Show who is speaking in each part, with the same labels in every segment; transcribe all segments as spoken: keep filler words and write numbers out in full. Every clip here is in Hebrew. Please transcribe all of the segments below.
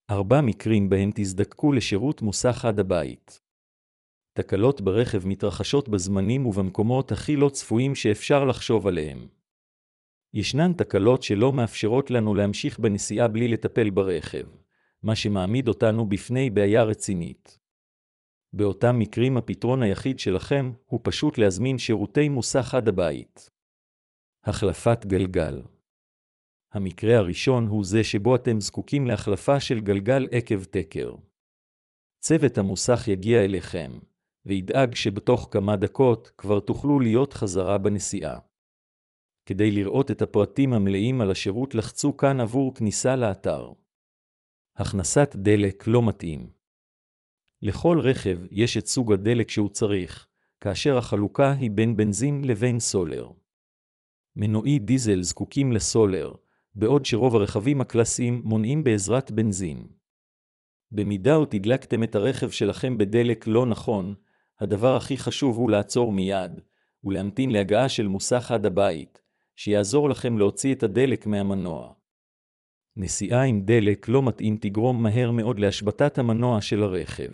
Speaker 1: ארבע מקרים בהם תזדקקו לשירות מוסך עד הבית. תקלות ברכב מתרחשות בזמנים ובמקומות הכי לא צפויים שאפשר לחשוב עליהם. ישנן תקלות שלא מאפשרות לנו להמשיך בנסיעה בלי לטפל ברכב, מה שמעמיד אותנו בפני בעיה רצינית. באותם מקרים הפתרון היחיד שלכם הוא פשוט להזמין שירותי מוסך עד הבית. החלפת גלגל. המקרה הראשון הוא זה שבו אתם זקוקים להחלפה של גלגל עקב תקר. צוות המוסך יגיע אליכם, וידאג שבתוך כמה דקות כבר תוכלו להיות חזרה בנסיעה. כדי לראות את הפרטים המלאים על השירות לחצו כאן עבור כניסה לאתר. הכנסת דלק לא מתאים. לכל רכב יש את סוג הדלק שהוא צריך, כאשר החלוקה היא בין בנזין לבין סולר. מנועי דיזל זקוקים לסולר, בעוד שרוב הרכבים הקלאסיים מונעים בעזרת בנזין. במידה או תדלקתם את הרכב שלכם בדלק לא נכון, הדבר הכי חשוב הוא לעצור מיד, ולהמתין להגעה של מוסך עד הבית, שיעזור לכם להוציא את הדלק מהמנוע. נסיעה עם דלק לא מתאים תגרום מהר מאוד להשבתת המנוע של הרכב.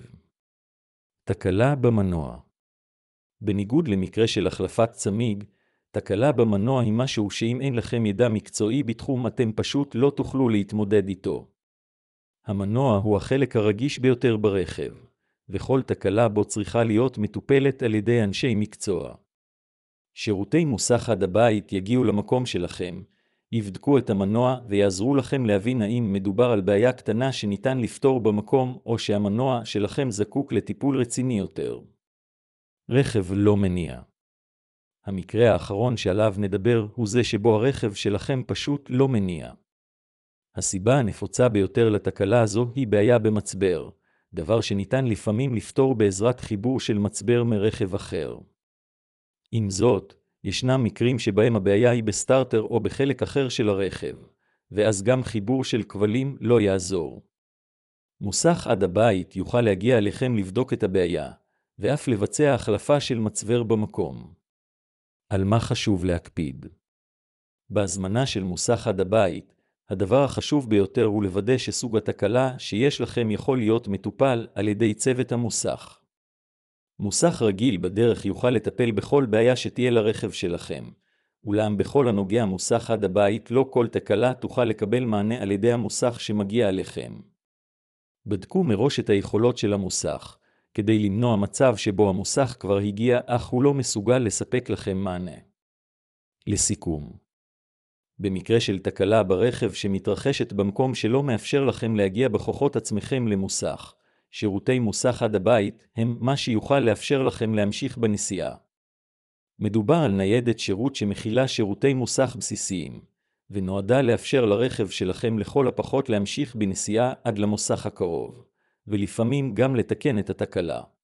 Speaker 1: תקלה במנוע. בניגוד למקרה של החלפת צמיג, תקלה במנוע היא משהו שאם אין לכם ידע מקצועי בתחום אתם פשוט לא תוכלו להתמודד איתו. המנוע הוא החלק הרגיש ביותר ברכב, וכל תקלה בו צריכה להיות מטופלת על ידי אנשי מקצוע. שירותי מוסך עד הבית יגיעו למקום שלכם, יבדקו את המנוע ויעזרו לכם להבין האם מדובר על בעיה קטנה שניתן לפתור במקום או שהמנוע שלכם זקוק לטיפול רציני יותר. רכב לא מניע. המקרה האחרון שעליו נדבר הוא זה שבו הרכב שלכם פשוט לא מניע. הסיבה הנפוצה ביותר לתקלה הזו היא בעיה במצבר, דבר שניתן לפעמים לפתור בעזרת חיבור של מצבר מרכב אחר. עם זאת, ישנם מקרים שבהם הבעיה היא בסטארטר או בחלק אחר של הרכב, ואז גם חיבור של כבלים לא יעזור. מוסך עד הבית יוכל להגיע אליכם לבדוק את הבעיה, ואף לבצע החלפה של מצבר במקום. על מה חשוב להקפיד? בהזמנה של מוסך עד הבית, הדבר החשוב ביותר הוא לוודא שסוג התקלה שיש לכם יכול להיות מטופל על ידי צוות המוסך. מוסך רגיל בדרך יוכל לטפל בכל בעיה שתהיה לרכב שלכם, אולם בכל הנוגע מוסך עד הבית לא כל תקלה תוכל לקבל מענה על ידי המוסך שמגיע אליכם. בדקו מראש את היכולות של המוסך, כדי למנוע מצב שבו המוסך כבר הגיע אך הוא לא מסוגל לספק לכם מענה. לסיכום, במקרה של תקלה ברכב שמתרחשת במקום שלא מאפשר לכם להגיע בכוחות עצמכם למוסך, שירותי מוסך עד הבית הם מה שיוכל לאפשר לכם להמשיך בנסיעה. מדובר על ניידת שירות שמכילה שירותי מוסך בסיסיים, ונועדה לאפשר לרכב שלכם לכל הפחות להמשיך בנסיעה עד למוסך הקרוב, ולפעמים גם לתקן את התקלה.